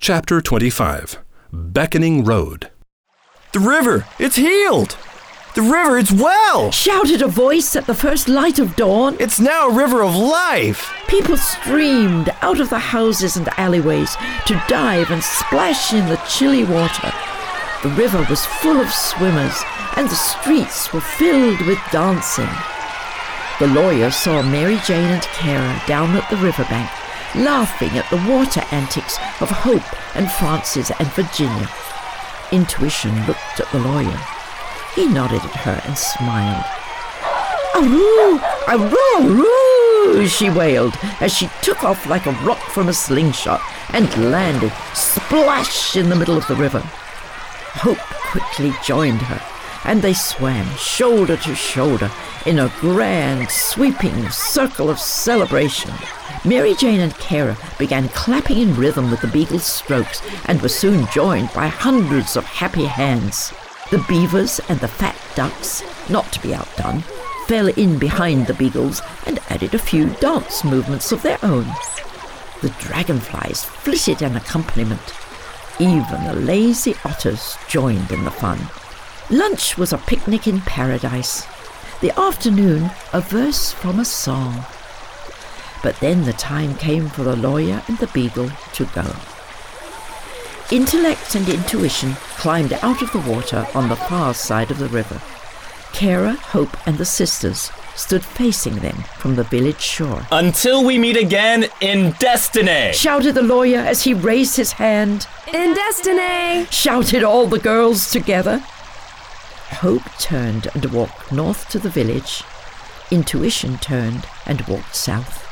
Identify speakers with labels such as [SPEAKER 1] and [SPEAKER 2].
[SPEAKER 1] Chapter 25. Beckoning Road.
[SPEAKER 2] The river, it's healed! The river, it's well!
[SPEAKER 3] Shouted a voice at the first light of dawn.
[SPEAKER 2] It's now a river of life!
[SPEAKER 3] People streamed out of the houses and alleyways to dive and splash in the chilly water. The river was full of swimmers, and the streets were filled with dancing. The lawyer saw Mary Jane and Kara down at the riverbank, laughing at the water antics of Hope and Frances and Virginia. Intuition looked at the lawyer. He nodded at her and smiled. "Aroo! Aroo! Aroo!" she wailed as she took off like a rock from a slingshot and landed splash in the middle of the river. Hope quickly joined her, and they swam shoulder to shoulder in a grand, sweeping circle of celebration. Mary Jane and Kara began clapping in rhythm with the beagle's strokes and were soon joined by hundreds of happy hands. The beavers and the fat ducks, not to be outdone, fell in behind the beagles and added a few dance movements of their own. The dragonflies flitted an accompaniment. Even the lazy otters joined in the fun. Lunch was a picnic in paradise. The afternoon, a verse from a song. But then the time came for the lawyer and the beagle to go. Intellect and intuition climbed out of the water on the far side of the river. Kara, Hope, and the sisters stood facing them from the village shore.
[SPEAKER 4] "Until we meet again in destiny!"
[SPEAKER 3] shouted the lawyer as he raised his hand.
[SPEAKER 5] "In destiny!"
[SPEAKER 3] shouted all the girls together. Hope turned and walked north to the village. Intuition turned and walked south.